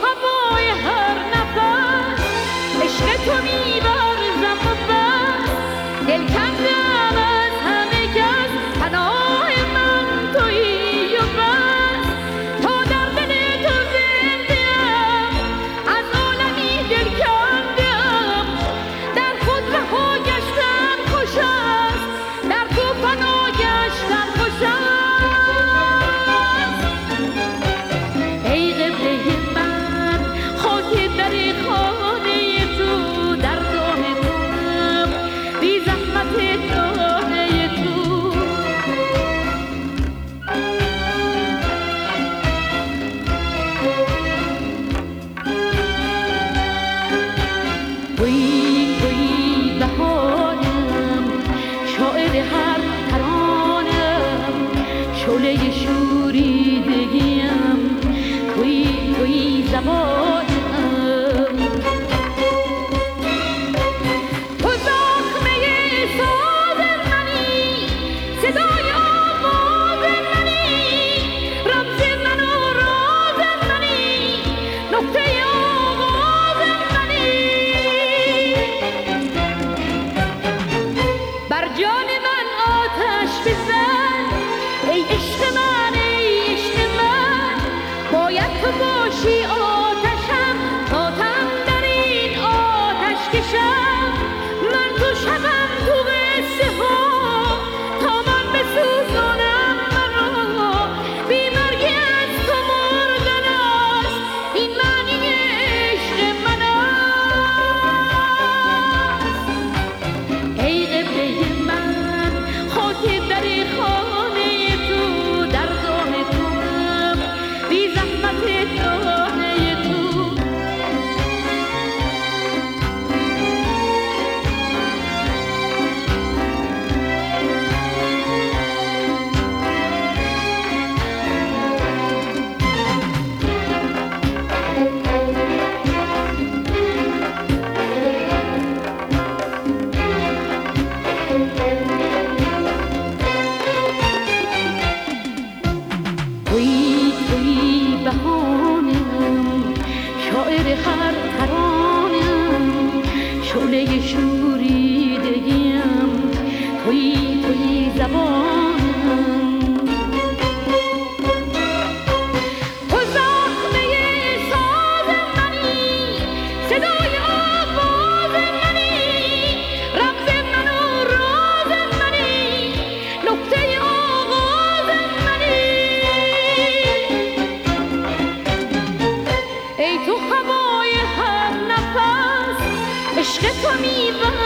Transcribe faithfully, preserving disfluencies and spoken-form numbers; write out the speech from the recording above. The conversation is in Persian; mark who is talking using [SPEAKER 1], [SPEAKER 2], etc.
[SPEAKER 1] هوای هر نفس، عشق تو می‌ورزم و بس، دل کندم از همه کس، پناه من تویی و بس. تا در دل تو زنده‌ام، از عالمی دل کنده‌ام، در خود رها گشتن خوش است، در تو فنا گشتن خوش است. ای قبله من خاک در خانه تو، در دام توام بی زحمت دانه تو. تویی تویی بهارم، شاعر هر ترانم، شعله شوریدگیم، تویی تویی زبانم. تو زخمه ساز منی، صدای آواز منی، رمز من و راز منی، نقطه آغاز منی. بر جان من آتش بزن ای عشق من، ای عشق من، باید تو باشی آتشم، تاتم در این آتش کشم. من تو شبم تو قصه ها، تا من بسوزانم مرا، بی مرگی از تو مردن است، این معنی عشق من است. ای قبله من خاک در خانه تو، در دام توام بی زحمت دانه تو. تویی تویی بهانم، شاعر هر ترانم، شعله شوریدگیم، تویی تویی زبانم. تو زخمه ساز منی، صدای آواز منی، رمز من و راز منی، نقطه آغاز منی. ای تو هوای هر نفس، عشق تو می‌برم